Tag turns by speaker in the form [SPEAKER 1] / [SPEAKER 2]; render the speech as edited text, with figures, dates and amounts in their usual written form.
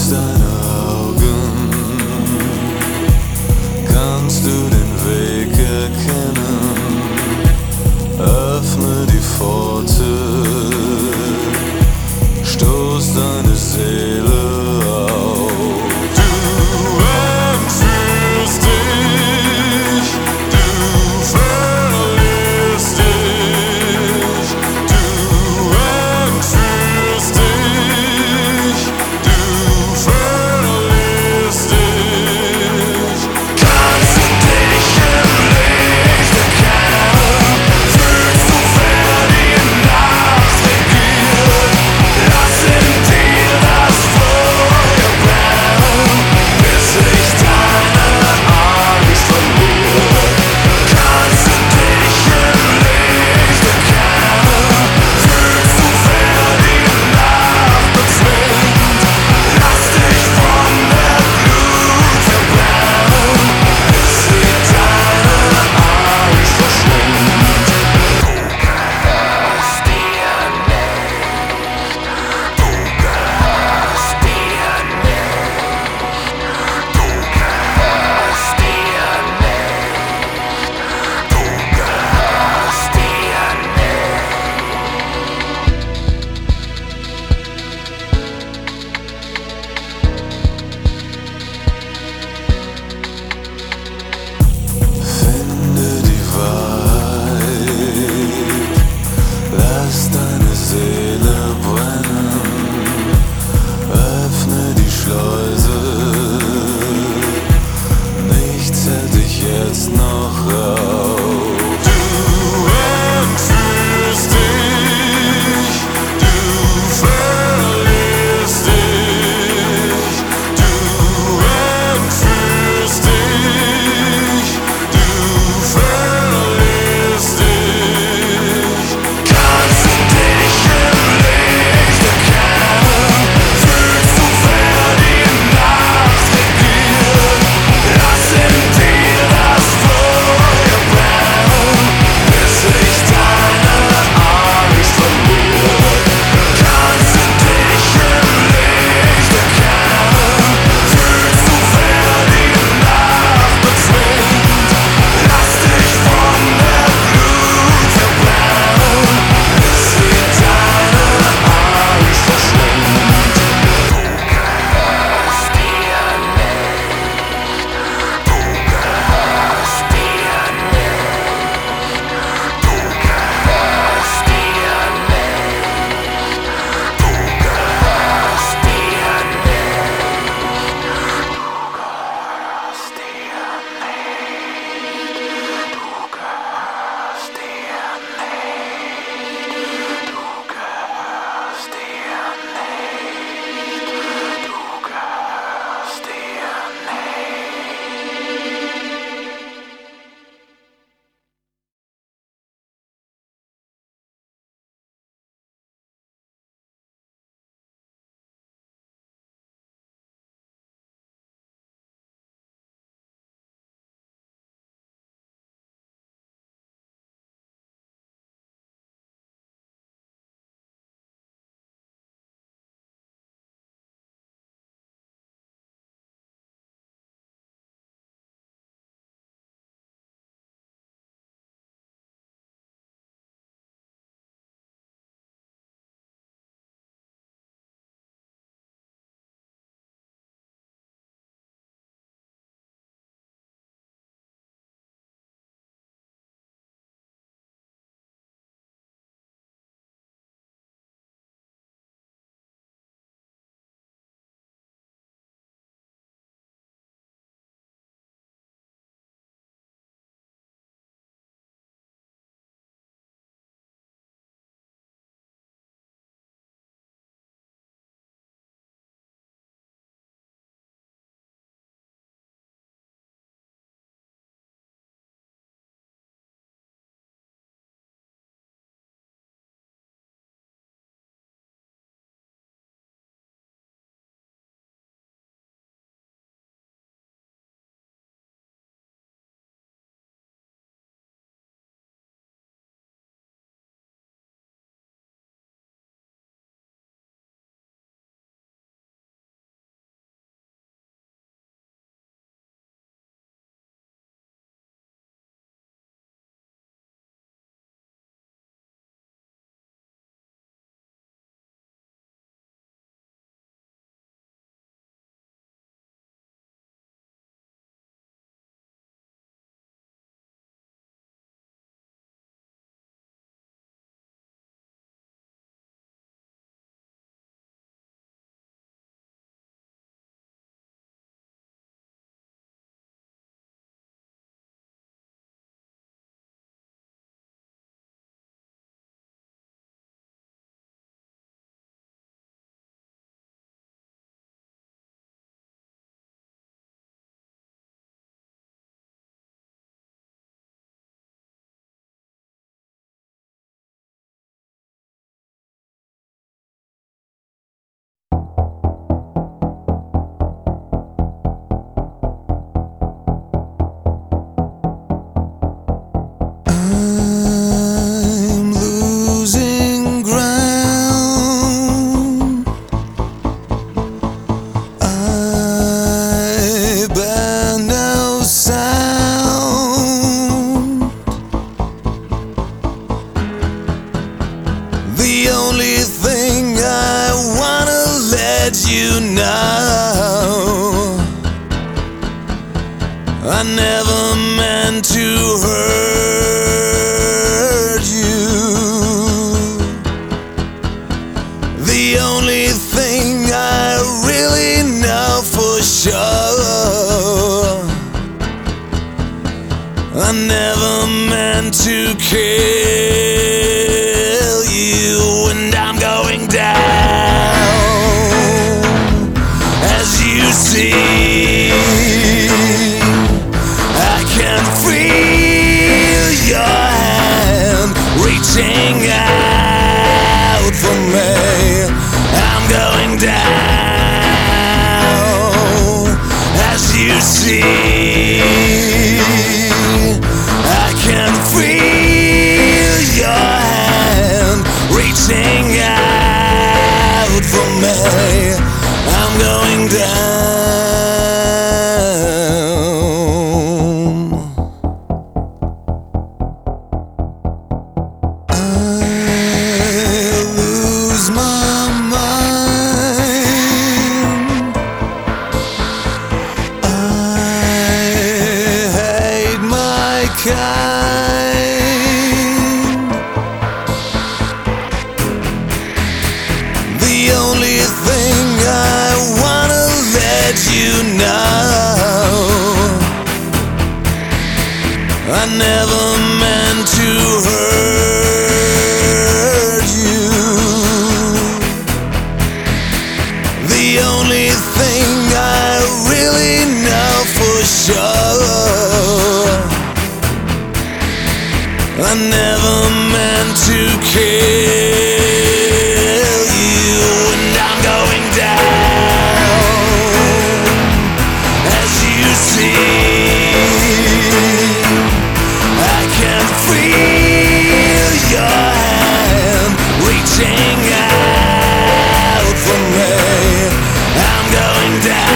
[SPEAKER 1] aus deine Augen kannst du den Weg erkennen. Öffne die Pforte, stoß deine Seele auf. Du entführst dich, du verlierst dich. Du entführst dich, du verlierst dich. never meant to hurt you. The only thing I really know for sure, I never meant to kill you, and I'm going down. As you see, I can feel your hand reaching out for me. I'm going down. As you see, I can feel your hand reaching out for me. I'm going down. I lose my mind. I hate my kind. The only thing I wanna let you know, I never meant to hurt you. The only thing I really know for sure, I never meant to kill you, and I'm going down. As you see, I can feel your hand reaching out for me. I'm going down.